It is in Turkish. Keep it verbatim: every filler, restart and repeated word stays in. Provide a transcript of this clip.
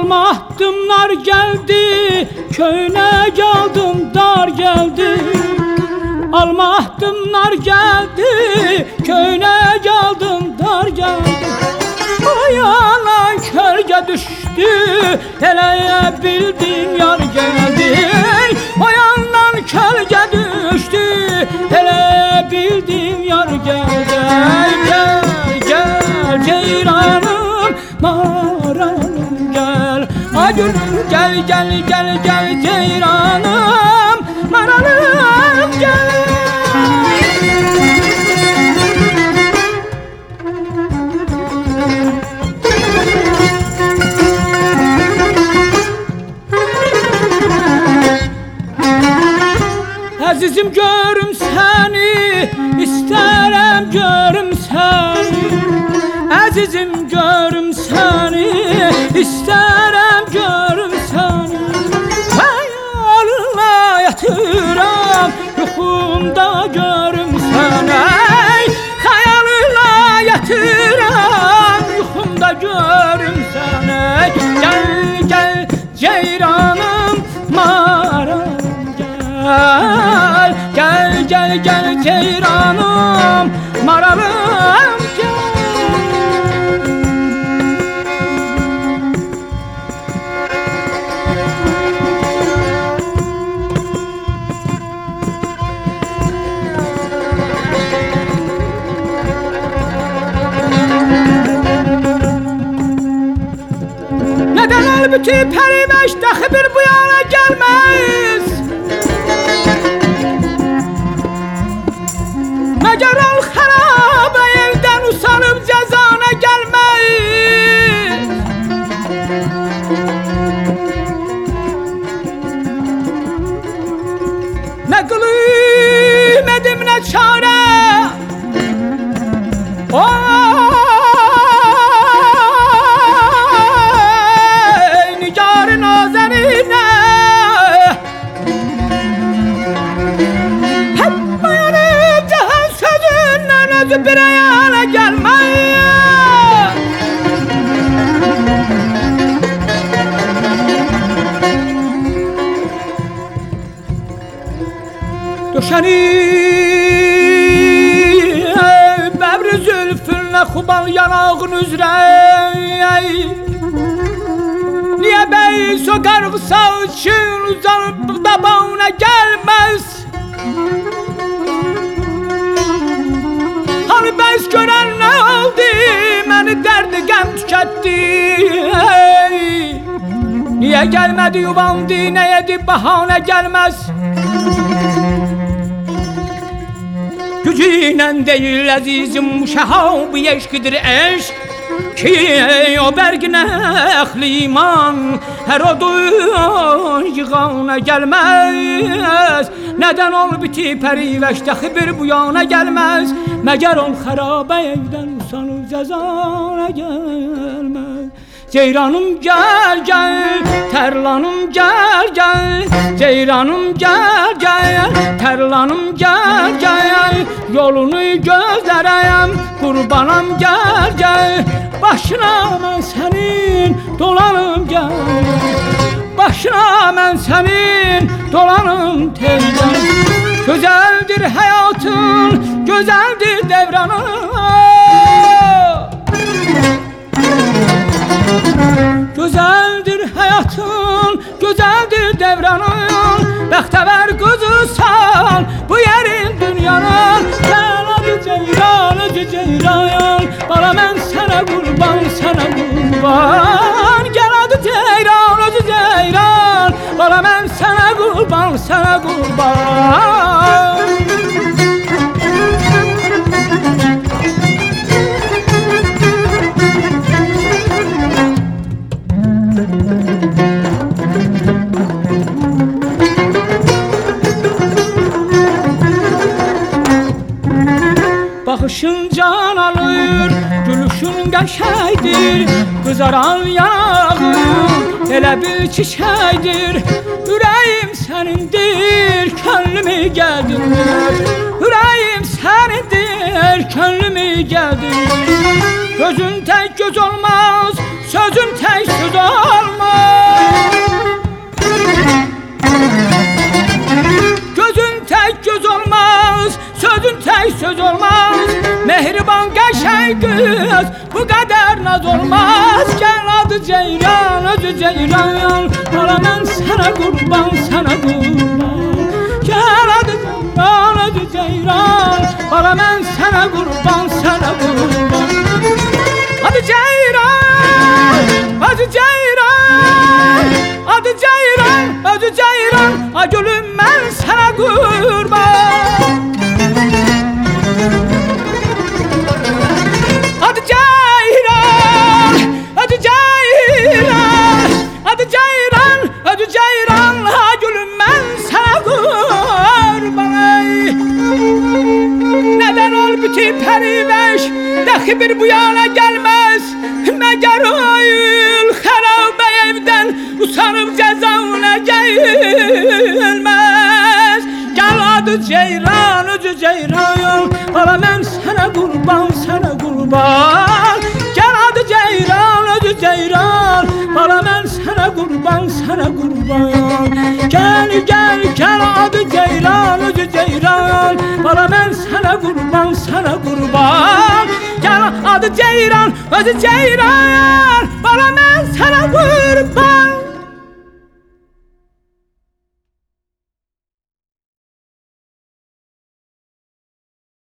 Alma attımlar geldi, köyüne geldim dar geldi. Alma attımlar geldi, köyüne geldim dar geldi. Ayalan kölge düştü, hele bildim yar geldi. Ayalan kölge düştü, hele bildim yar geldi. Gel gel ceyranım, maranım gel. Ay gülüm gel gel gel gel ceyranım, maranım gel. Azizim görüm seni, isterim görüm seni. Azizim görüm seni, isterim görüm seni. Hayalına yatıram, yuxumda görüm seni. Hayalına yatıram, yuxumda görüm seni. Gel gel ceyranım, maram gel. Gel gel gel ceyranım, maralım gel. Neden halbuki periveş dahi bir bu yana gelmez? Meğer ol harabe evden usanıp cezana gelmeyiz. Ne kılayım edim ne çare, oy nigar-ı nazenine. Hep bayanıp cihan sözünden özü bir ayağına gelmeyi. Döşeni bebri zülfünle kubal yanağın üzre. Niye bey sokar kısa için uzanıp da bağına gelmez? Hani bez gören ne oldu, beni derdi gem tüketti. Niye gelmedi yuvandı, ne yedi bahane gelmez? Gücüyle değil azizim, şehab-ı eşkidir eşk. Ki o bergine ehli iman, her odun yığana gelmez. Neden ol biti periveşte bir bu yana gelmez? Meğer ol harabe evden usanıp cezana gelmez. Ceyranım gel gel, terlanım gel gel. Ceyranım gel gel, terlanım gel gel. Yolunu gözlereyim, kurbanım gel gel. Başına ben senin dolanım gel. Başına ben senin dolanım teyzen. Güzeldir hayatın, güzeldir devranın. Güzeldir hayatın, güzeldir devranın. Bəxtəvər qızısan bu yerin dünyanın. Gel hadi ceyran, hadi ceyran, bana mən sənə qurban, sənə qurban. Gel hadi ceyran, hadi ceyran, bana mən sənə qurban, sənə qurban. Bakışın can alır, gülüşün qəşəkdir. Qızaran yanağın elə bir çiçəkdir. Ürəyim sənindir, könlümü gəldir. Ürəyim sənindir, könlümü gəldir. Gözün tək göz olmaz, sözün tək söz olmaz. şey kız, bu kadar naz olmaz. Gel adı Ceyran, özü Ceyran, bana ben sana kurban, sana kurban. Gel adı Ceyran, özü Ceyran, bana ben sana kurban, sana kurban. Adı Ceyran, özü Ceyran, adı Ceyran, özü Ceyran, a gülüm ben sana kurban. Adı Ceyran, adı Ceyran, adı Ceyran, adı Ceyran, ha gülüm ben sana kurban. Neden ol bütün periveş, dahi bir bu yana gelmez. Meğer oyul harabe evden usanıp cezavına gelmez. Gel adı Ceyran, özü Ceyran, bana ben sana kurban, sana kurban. Gel adı Ceyran, özü Ceyran, bana ben sana kurban, sana kurban. Gel gel gel adı Ceyran, özü Ceyran, bana ben sana kurban, sana kurban. Gel adı Ceyran, özü Ceyran,